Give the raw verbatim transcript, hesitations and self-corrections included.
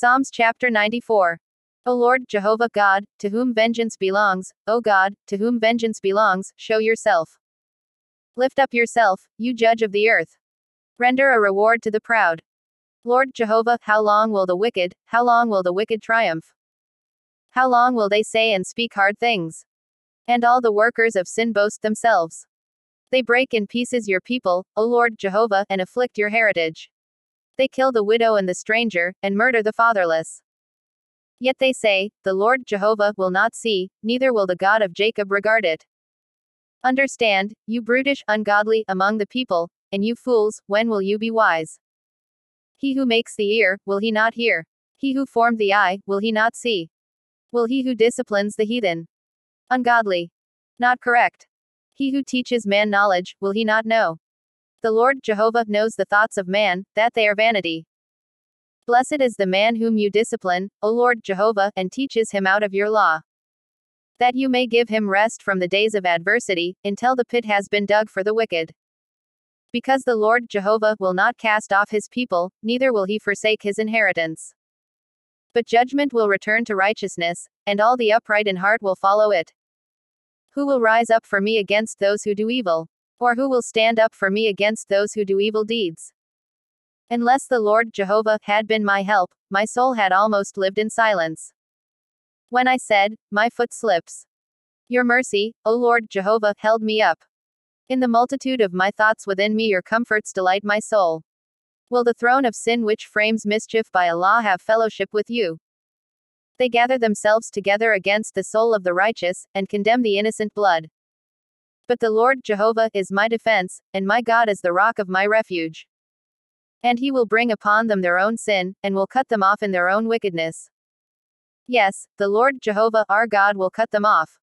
Psalms chapter ninety-four. O Lord Jehovah God, to whom vengeance belongs, O God, to whom vengeance belongs, show yourself. Lift up yourself, you judge of the earth. Render a reward to the proud. Lord Jehovah, how long will the wicked, how long will the wicked triumph? How long will they say and speak hard things? And all the workers of sin boast themselves. They break in pieces your people, O Lord Jehovah, and afflict your heritage. They kill the widow and the stranger, and murder the fatherless. Yet they say, the Lord Jehovah will not see, neither will the God of Jacob regard it. Understand, you brutish, ungodly, among the people, and you fools, when will you be wise? He who makes the ear, will he not hear? He who formed the eye, will he not see? Will he who disciplines the heathen? Ungodly. Not correct. He who teaches man knowledge, will he not know? The Lord Jehovah knows the thoughts of man, that they are vanity. Blessed is the man whom you discipline, O Lord Jehovah, and teaches him out of your law. That you may give him rest from the days of adversity, until the pit has been dug for the wicked. Because the Lord Jehovah will not cast off his people, neither will he forsake his inheritance. But judgment will return to righteousness, and all the upright in heart will follow it. Who will rise up for me against those who do evil? Or who will stand up for me against those who do evil deeds? Unless the Lord Jehovah had been my help, my soul had almost lived in silence. When I said, my foot slips. Your mercy, O Lord Jehovah, held me up. In the multitude of my thoughts within me your comforts delight my soul. Will the throne of sin which frames mischief by a law have fellowship with you? They gather themselves together against the soul of the righteous, and condemn the innocent blood. But the Lord Jehovah is my defense, and my God is the rock of my refuge. And he will bring upon them their own sin, and will cut them off in their own wickedness. Yes, the Lord Jehovah our God will cut them off.